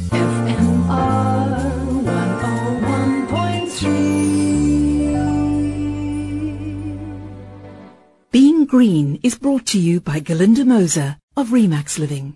FMR 101.3. Being Green is brought to you by Galinda Moser of Remax Living.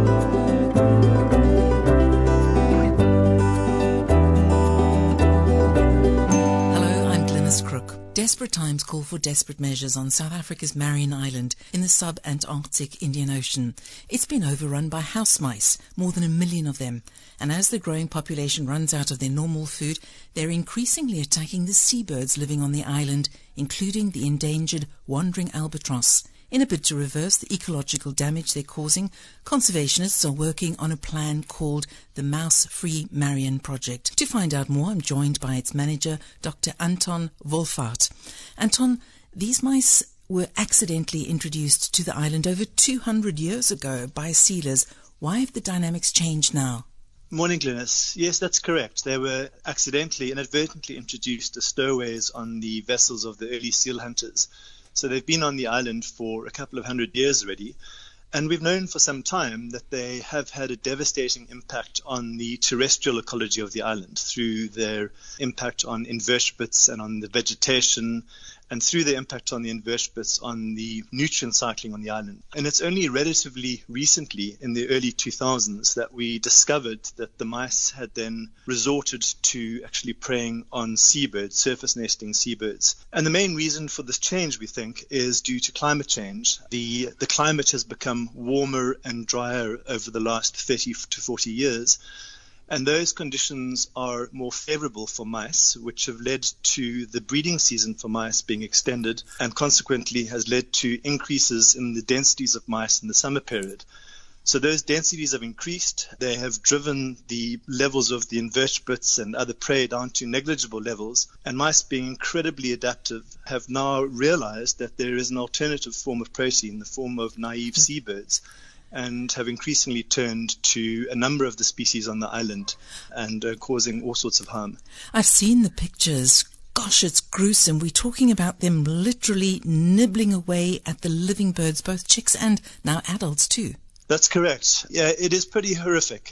Desperate times call for desperate measures on South Africa's Marion Island in the sub-Antarctic Indian Ocean. It's been overrun by house mice, more than 1 million of them. And as the growing population runs out of their normal food, they're increasingly attacking the seabirds living on the island, including the endangered wandering albatross. In a bid to reverse the ecological damage they're causing, conservationists are working on a plan called the Mouse-Free Marion Project. To find out more, I'm joined by its manager, Dr. Anton Wolfart. Anton, these mice were accidentally introduced to the island over 200 years ago by sealers. Why have the dynamics changed now? Morning, Glynis. Yes, that's correct. They were inadvertently introduced as stowaways on the vessels of the early seal hunters. So they've been on the island for a couple of 100 years already, and we've known for some time that they have had a devastating impact on the terrestrial ecology of the island through their impact on invertebrates and on the vegetation, and through their impact on the invertebrates on the nutrient cycling on the island. And it's only relatively recently, in the early 2000s, that we discovered that the mice had then resorted to actually preying on seabirds, surface nesting seabirds. And the main reason for this change, we think, is due to climate change. The climate has become warmer and drier over the last 30 to 40 years. And those conditions are more favorable for mice, which have led to the breeding season for mice being extended, and consequently has led to increases in the densities of mice in the summer period. So those densities have increased. They have driven the levels of the invertebrates and other prey down to negligible levels. And mice, being incredibly adaptive, have now realized that there is an alternative form of protein, the form of naive seabirds, and have increasingly turned to a number of the species on the island and causing all sorts of harm. I've seen the pictures. Gosh, it's gruesome. We're talking about them literally nibbling away at the living birds, both chicks and now adults too. That's correct. Yeah, it is pretty horrific.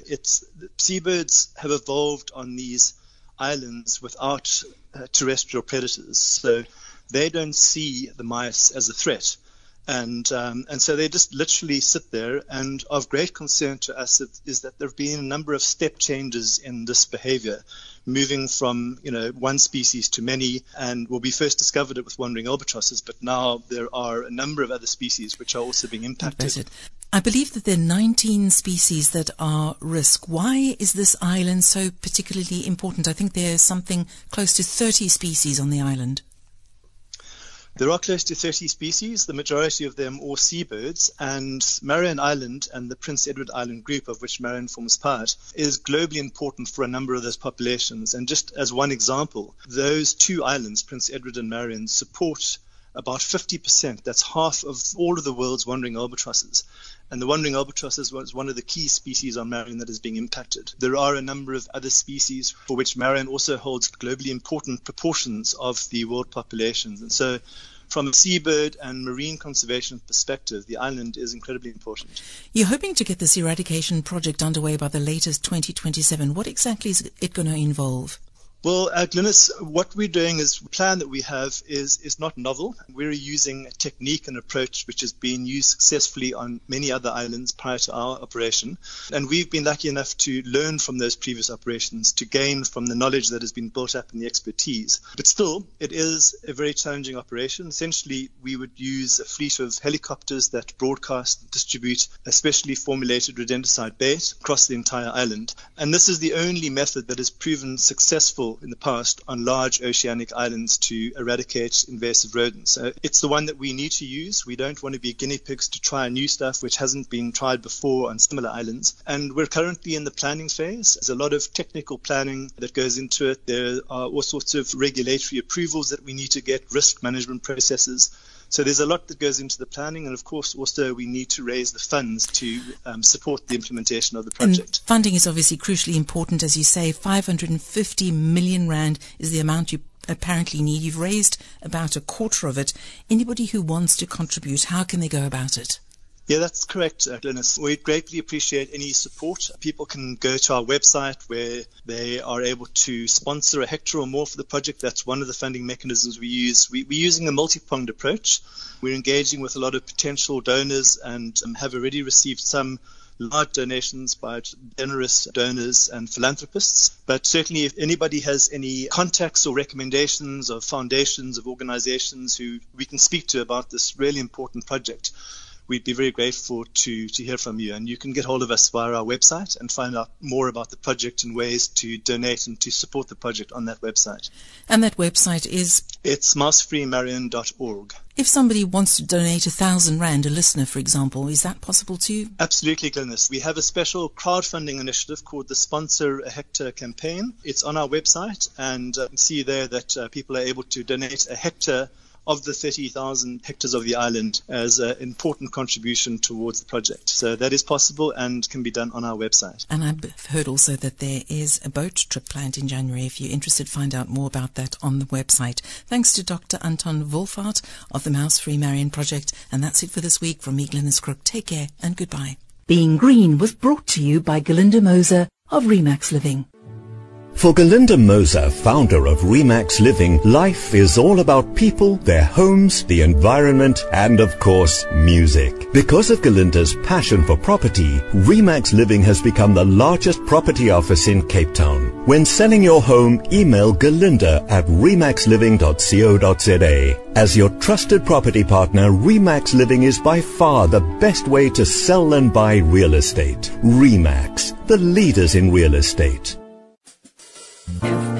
Seabirds have evolved on these islands without terrestrial predators, so they don't see the mice as a threat. And so they just literally sit there, and of great concern to us is that there have been a number of step changes in this behavior, moving from one species to many, and we first discovered it with wandering albatrosses, but now there are a number of other species which are also being impacted. I believe that there are 19 species that are risk. Why is this island so particularly important? I think there's something close to 30 species on the island. There are close to 30 species, the majority of them all seabirds, and Marion Island and the Prince Edward Island group, of which Marion forms part, is globally important for a number of those populations. And just as one example, those two islands, Prince Edward and Marion, support about 50%. That's half of all of the world's wandering albatrosses. And the wandering albatross is one of the key species on Marion that is being impacted. There are a number of other species for which Marion also holds globally important proportions of the world populations. And so from a seabird and marine conservation perspective, the island is incredibly important. You're hoping to get this eradication project underway by the latest 2027. What exactly is it going to involve? Well, Glynis, what we're doing is the plan that we have is not novel. We're using a technique and approach which has been used successfully on many other islands prior to our operation. And we've been lucky enough to learn from those previous operations, to gain from the knowledge that has been built up and the expertise. But still, it is a very challenging operation. Essentially, we would use a fleet of helicopters that broadcast and distribute a specially formulated rodenticide bait across the entire island. And this is the only method that has proven successful in the past on large oceanic islands to eradicate invasive rodents. So it's the one that we need to use. We don't want to be guinea pigs to try new stuff which hasn't been tried before on similar islands. And we're currently in the planning phase. There's a lot of technical planning that goes into it. There are all sorts of regulatory approvals that we need to get, risk management processes. So there's a lot that goes into the planning, and of course also we need to raise the funds to support the implementation of the project. And funding is obviously crucially important, as you say. 550 million rand is the amount you apparently need. You've raised about a quarter of it. Anybody who wants to contribute, how can they go about it? Yeah, that's correct, Glynis. We greatly appreciate any support. People can go to our website where they are able to sponsor a hectare or more for the project. That's one of the funding mechanisms we use. We're using a multi-pronged approach. We're engaging with a lot of potential donors and have already received some large donations by generous donors and philanthropists. But certainly if anybody has any contacts or recommendations of foundations, of organizations who we can speak to about this really important project, we'd be very grateful to hear from you. And you can get hold of us via our website and find out more about the project and ways to donate and to support the project on that website. And that website is? It's mousefreemarion.org. If somebody wants to donate 1,000 Rand, a listener, for example, is that possible too? Absolutely, Glynis. We have a special crowdfunding initiative called the Sponsor a Hectare campaign. It's on our website, and see there that people are able to donate a hectare of the 30,000 hectares of the island as an important contribution towards the project. So that is possible and can be done on our website. And I've heard also that there is a boat trip planned in January. If you're interested, find out more about that on the website. Thanks to Dr. Anton Wolfhard of the Mouse Free Marion Project. And that's it for this week from me, Glynis Crook. Take care and goodbye. Being Green was brought to you by Galinda Moser of Remax Living. For Galinda Moser, founder of Remax Living, life is all about people, their homes, the environment, and of course, music. Because of Galinda's passion for property, Remax Living has become the largest property office in Cape Town. When selling your home, email galinda@remaxliving.co.za. As your trusted property partner, Remax Living is by far the best way to sell and buy real estate. Remax, the leaders in real estate. If